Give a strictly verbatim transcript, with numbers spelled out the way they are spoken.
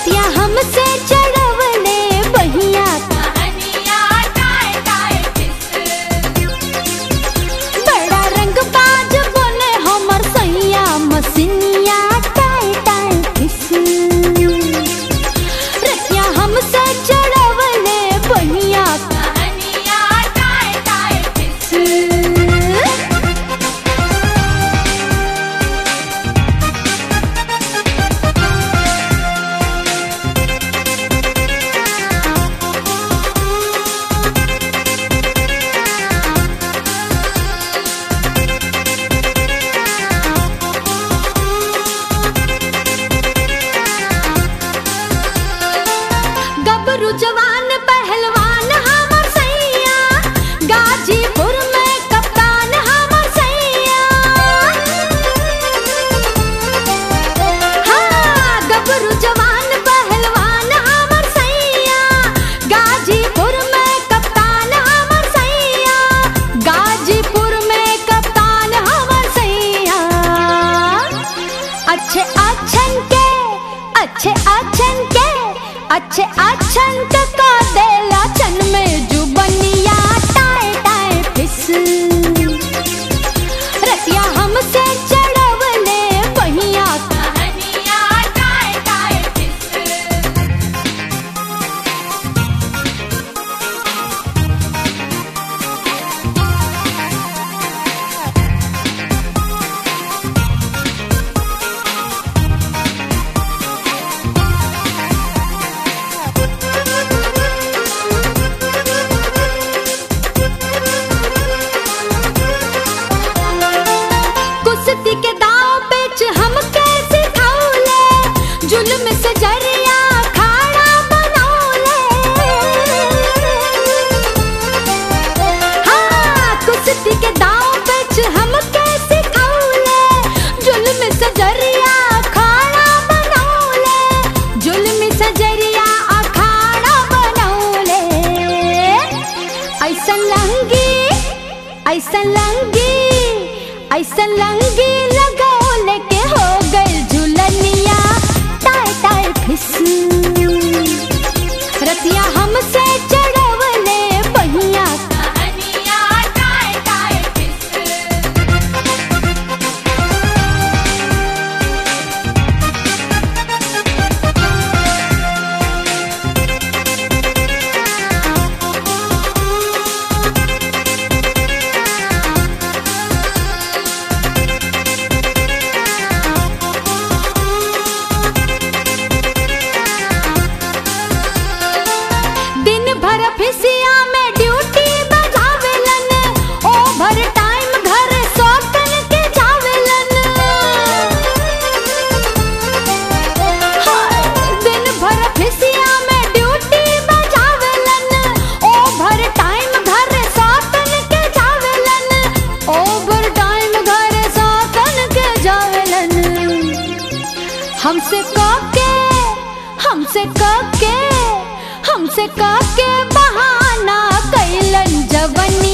रतिया हमसे चढ़वले बहिया कहानिया टाए टाए फिस। बड़ा रंग बाज बने हमर सैया मसिनिया टाए टाए फिस। रतिया हमसे चढ़वले बहिया कहानिया टाए टाए फिस। गबरू जवान पहलवान हमर सैया गाजीपुर में कप्तान हमर सैया। हाँ गबरू जवान पहलवान हमर सैया गाजीपुर में कप्तान हमर सैया। गाजीपुर में कप्तान हमर सैया। अच्छे अच्छन के अच्छे अच्छन के अच्छे अच्छन का देला चन में जुबनिया टाए टाए फिस। रतिया हमसे चढ़वले बहिया कहानिया टाए टाए फिस। कुश्ती के दाव पेच हम कैसे खाऊले जुल्म से जरिया खाड़ा बनौले। हाँ कुश्ती के दाव पेच हम कैसे खाऊले जुल्म से जरिया खाड़ा बनौले। जुल्म से जरिया अखाड़ा बनौले। ऐसन लंगी ऐसन लंगी ऐसन लंगी लगौले के हो गई झुलनिया टाए टाए फिस। रतिया हमसे चढ़वले बहिया कहानिया टाए टाए फिस। दिन भर फिसिया में ड्यूटी बजावेलन ओवर टाइम घर सौतन के जावेलन। हाय, दिन भर फिसिया में ड्यूटी बजावेलन ओवर टाइम घर सौतन के जावेलन। ओवर टाइम घर सौतन के जावेलन। हमसे काके हमसे काके हमसे काके बहाना कैलन जवनी